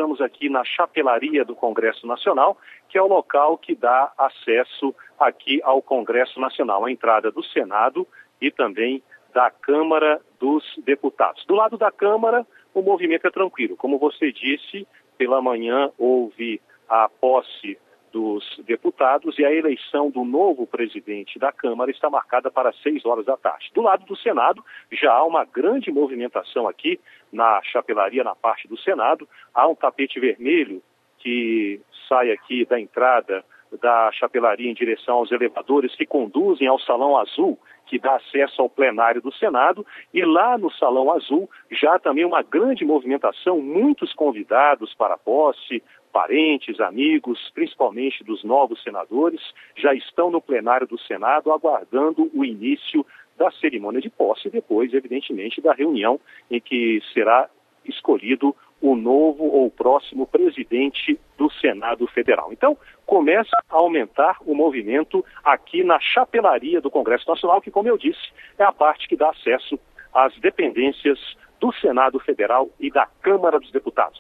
estamos aqui na chapelaria do Congresso Nacional, que é o local que dá acesso aqui ao Congresso Nacional, a entrada do Senado e também da Câmara dos Deputados. Do lado da Câmara, o movimento é tranquilo. Como você disse, pela manhã houve a posse dos deputados e a eleição do novo presidente da Câmara está marcada para 6 horas da tarde. Do lado do Senado, já há uma grande movimentação aqui na chapelaria, na parte do Senado. Há um tapete vermelho que sai aqui da entrada da chapelaria em direção aos elevadores que conduzem ao Salão Azul, que dá acesso ao plenário do Senado, e lá no Salão Azul já há também uma grande movimentação, muitos convidados para a posse, parentes, amigos, principalmente dos novos senadores, já estão no plenário do Senado aguardando o início da cerimônia de posse e depois, evidentemente, da reunião em que será escolhido o novo ou o próximo presidente do Senado Federal. Então, começa a aumentar o movimento aqui na chapelaria do Congresso Nacional, que, como eu disse, é a parte que dá acesso às dependências do Senado Federal e da Câmara dos Deputados.